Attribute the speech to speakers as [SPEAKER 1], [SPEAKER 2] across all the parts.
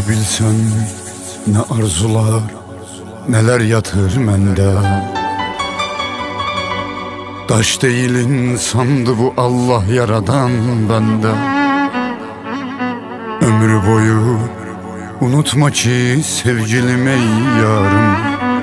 [SPEAKER 1] bilsən nə arzular, nələr yatır məndə. Daş deyil insandı bu Allah yaradan bəndə. Ömrü boyu unutma ki sevgilim ey yarım,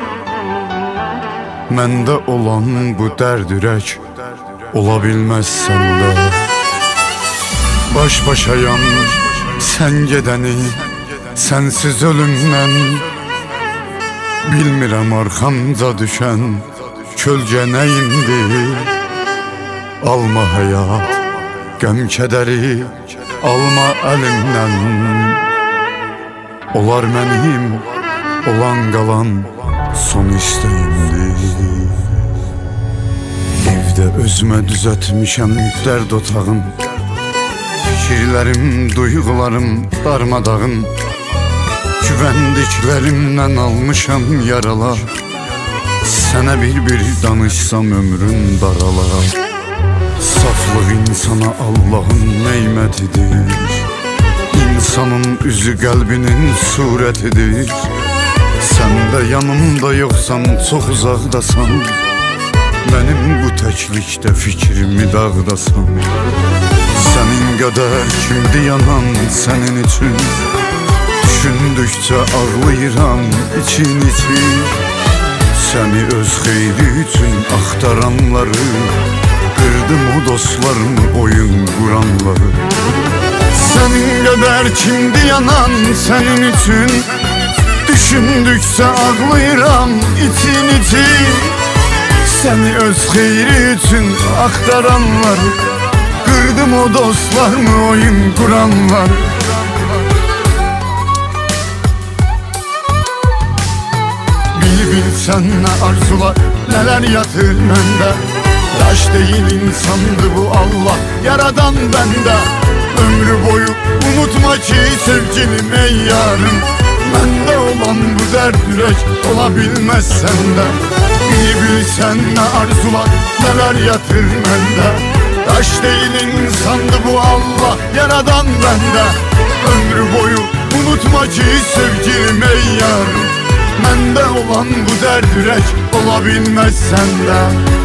[SPEAKER 1] məndə olan bu dərd ürək ola bilməz səndə. Baş başayam sən gedəni, sənsiz ölümdən. Bilmirəm arxamca düşən kölgə nəyimdir. Alma həyat, qəm kədəri, alma əlimdən. Olar mənim, olan qalan son istəyimdir. Evdə özümə düzətmişəm dərd otağım. Fikirlərim, duyğularım darmadağın. Güvəndiklərimdən almışam yaralar. Sənə bir danışsam ömrün daralar. Saflıq insana Allahın neymətidir. İnsanın üzü qəlbinin surətidir. Sən də yanımda yoxsan, çox uzaqdasan. Mənim bu təklikdə fikrimi dağdasan. Sənin qədər kimdi yanan sənin üçün. Düşündükcə ağlayıram için. Səni öz xeyri üçün axtaranları, qırdım o dostlarımı, oyun quranları. Sənin qədər kimdi yanan sənin üçün. Düşündükcə ağlayıram için. Səni öz xeyri üçün axtaranları, qırdım o dostlarımı, oyun quranlar. Bilsən nə arzular, nələr yatır məndə. Daş deyil insandı bu Allah yaradan bəndə. Ömrü boyu unutma ki sevgilim ey yarım, məndə olan bu dərd ürək ola bilməz səndə. Bilsən nə arzular, nələr yatır məndə. Daş deyil insandı bu Allah yaradan bəndə. Ömrü boyu unutma ki sevgilim ey yarım, məndə olan bu dərd ürək ola bilməz səndə.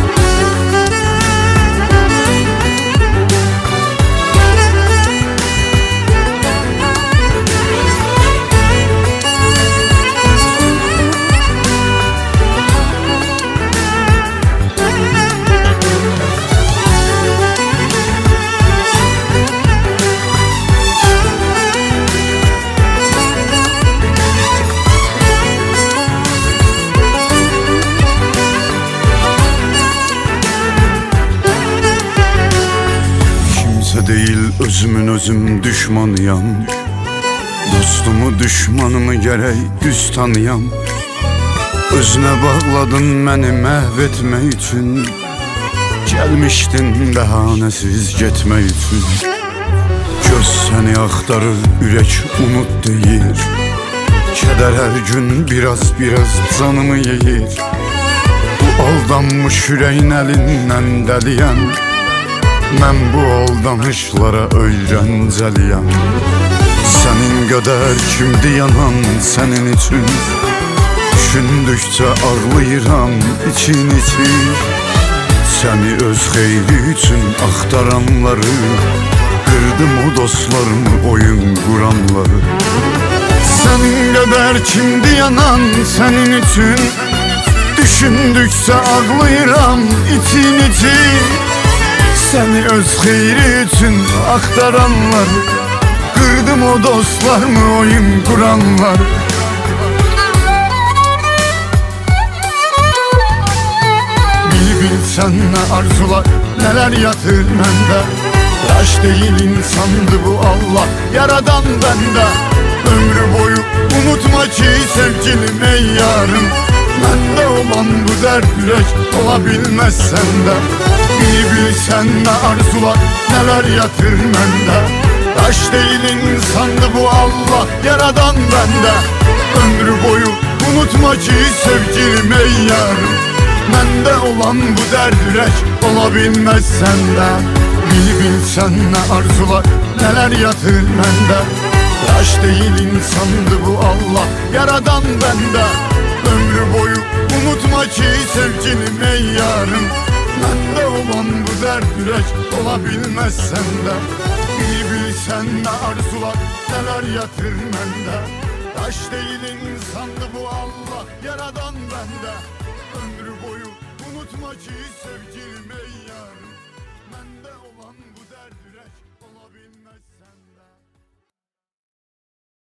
[SPEAKER 1] Deyil özümün özüm düşmanıyam. Dostumu düşmanımı gərək düz tanıyam. Özünə bağladın məni məhv etmək üçün. Gəlmişdin bəhanəsiz getmək üçün. Göz səni axtarır, ürək unut deyir. Kədər hər gün biraz canımı yeyir. Bu aldanmış ürəyin əlindən dəliyəm. Mən bu aldanışlara öyrəncəliyəm. Sənin qədər kimdi yanan sənin üçün. Düşündükcə ağlayıram için. Səni öz xeyri üçün axtaranları, qırdım o dostlarımı, oyun quranları. Sənin qədər kimdi yanan sənin üçün. Düşündükcə ağlayıram için. Səni öz xeyri üçün axtaranlar, qırdım o dostlarımı, oyun quranlar. Bilsən nə arzular, nələr yatır məndə. Daş deyil insandı bu Allah yaradan bəndə. Ömrü boyu unutma ki sevgilim ey yarım, məndə olan bu dərd ürək ola bilməz səndə. Bilsən nə arzular, nələr yatır məndə. Daş deyil insandı bu Allah yaradan bəndə. Ömrü boyu unutma ki sevgilim ey yarım, məndə olan bu dərd ürək ola bilməz səndə. Bilsən nə arzular, nələr yatır məndə. Taş değil insandı bu Allah yaradan bende. Ömrü boyu unutma ki sevgilim ey yarım. Bende olan bu dert yürek olabilmez sende. Bilsen de arzular neler yatır mende. Taş değil insandı bu Allah yaradan bende. Ömrü boyu unutma ki sevgilim ey yarım. Bende olan bu dert yürek olabilmez sende.